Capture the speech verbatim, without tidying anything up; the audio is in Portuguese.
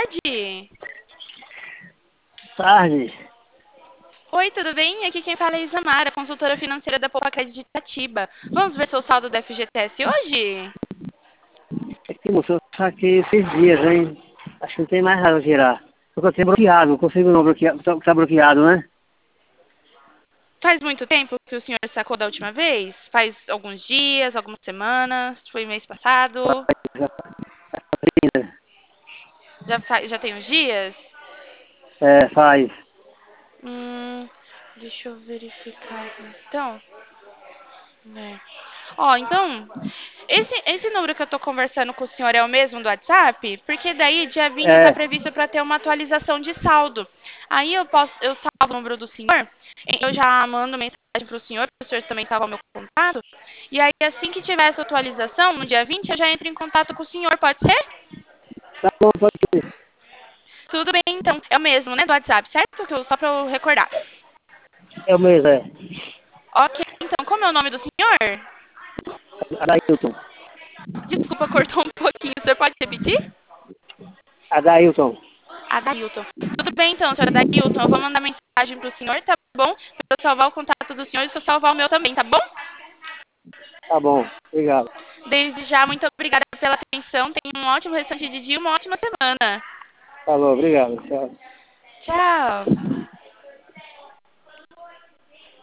tarde. Tarde. Oi, tudo bem? Aqui quem fala é Isamara, consultora financeira da Poupa Crédito de Itatiba. Vamos ver seu saldo do F G T S hoje? É que, moço, eu saquei esses dias, hein? Acho que não tem mais nada a tirar. Porque eu tenho bloqueado, não consigo não bloquear. Tá, tá bloqueado, né? Faz muito tempo que o senhor sacou da última vez? Faz alguns dias, algumas semanas? Foi mês passado? Já, fa- já tem uns dias? É, faz. Hum, deixa eu verificar aqui. Então, né. Ó, então, esse, esse número que eu tô conversando com o senhor é o mesmo do WhatsApp? Porque daí, dia vinte está É, previsto para ter uma atualização de saldo. Aí eu posso, eu salvo o número do senhor, eu já mando mensagem para o senhor, para o senhor também salvar o meu contato. E aí, assim que tiver essa atualização, no dia vinte, eu já entro em contato com o senhor, pode ser? tá bom, pode ser. Tudo bem, então. É o mesmo, né, do WhatsApp, certo? Que eu- Só para eu recordar. É o mesmo, é. Ok, então, como é o nome do senhor? Adailton. Desculpa, cortou um pouquinho. O senhor pode repetir? Adailton. Adailton. Tudo bem, então, senhora Adailton. Eu vou mandar mensagem pro senhor, tá bom? Pra eu salvar o contato do senhor e o senhor salvar o meu também, tá bom? Tá bom, obrigado. Desde já, muito obrigada pela atenção. Tenha um ótimo restante de dia e uma ótima semana. Tá bom, obrigado. Tchau. Tchau.